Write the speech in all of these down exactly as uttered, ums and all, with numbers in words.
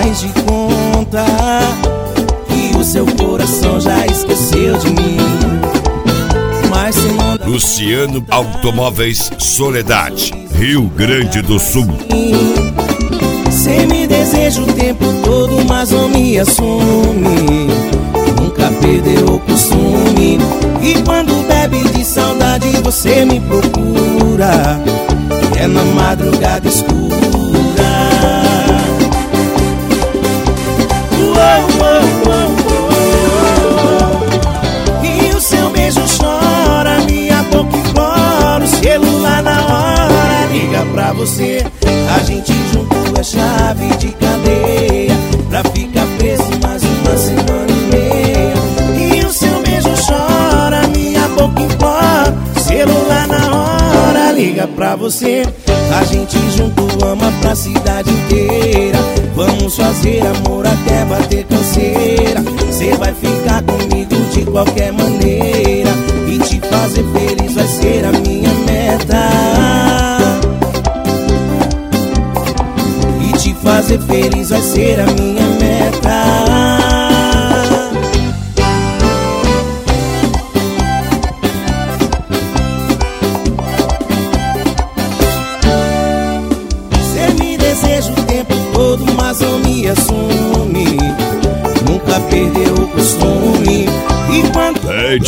faz de conta que o seu coração já esqueceu de mim. Mas cê manda Luciano Automóveis Soledade, Rio Grande do Sul. Cê me deseja o tempo todo, mas não me assume. Nunca perdeu o costume. E quando bebe de saudade você me procura. É na madrugada escura. Uou, uou, uou, uou. E o seu beijo chora, minha boca implora. O celular na hora liga pra você. A gente junto é chave de cadeia pra ficar preso mais uma semana e meia. E o seu beijo chora, minha boca implora. O celular na hora liga pra você. A gente junto ama pra cidade inteira. Vamos fazer amor até bater canseira. Cê vai ficar comigo de qualquer maneira. E te fazer feliz vai ser a minha meta. E te fazer feliz vai ser a minha meta. Mas não me assume. Nunca perdeu o costume. E quando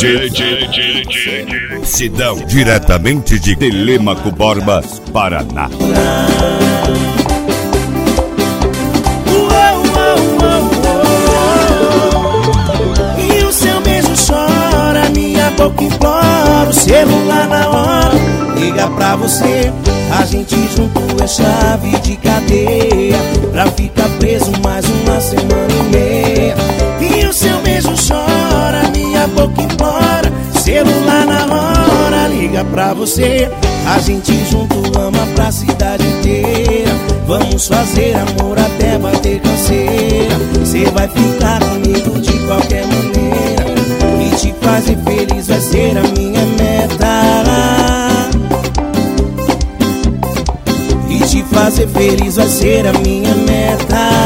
Sidão, diretamente de Telêmaco Borba, Paraná. Uou, uou, uou, uou. E o seu beijo chora, minha boca implora. O celular na hora liga pra você. A gente junto é chave de cadeia pra ficar preso mais uma semana e meia. E o seu beijo chora, minha boca implora. Celular na hora liga pra você. A gente junto ama pra cidade inteira. Vamos fazer amor até bater canseira. Cê vai ficar comigo de qualquer maneira. E te fazer feliz vai ser a minha meta. E te fazer feliz vai ser a minha meta.